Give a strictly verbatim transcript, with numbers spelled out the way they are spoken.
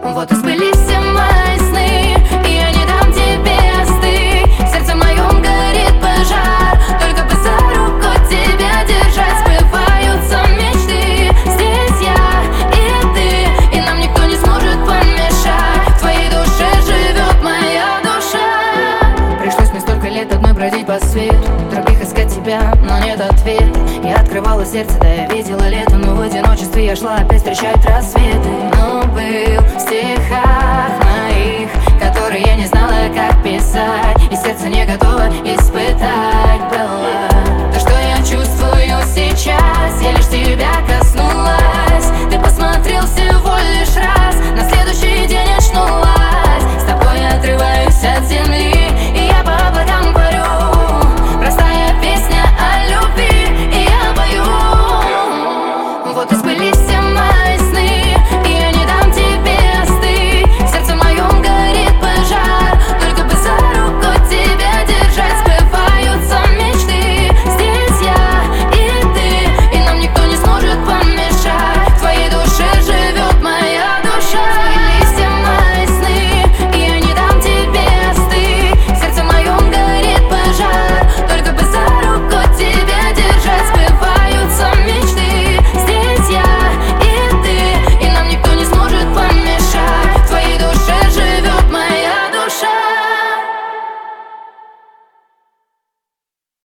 Вот и сбылись все мои сны, и я не дам тебе остыть. В сердце моем горит пожар, только бы за руку тебя держать. Сбываются мечты, здесь я и ты, и нам никто не сможет помешать. В твоей душе живет моя душа. Пришлось мне столько лет одной бродить по свету, других искать тебя, но нет ответа. Я открывала сердце, да я видела лето, но в одиночестве я шла опять встречать рассветы. Но был в стихах моих, которые я не знала, как писать, и сердце не готово испытать.